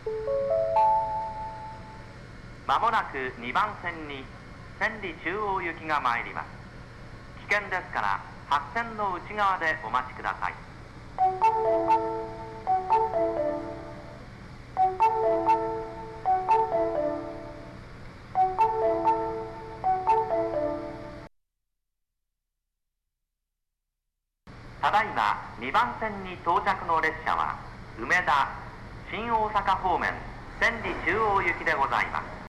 まもなく2番線に千里中央行きが参ります。危険ですから白線の内側でお待ちください。ただいま2番線に到着の列車は梅田、新大阪方面千里中央行きでございます。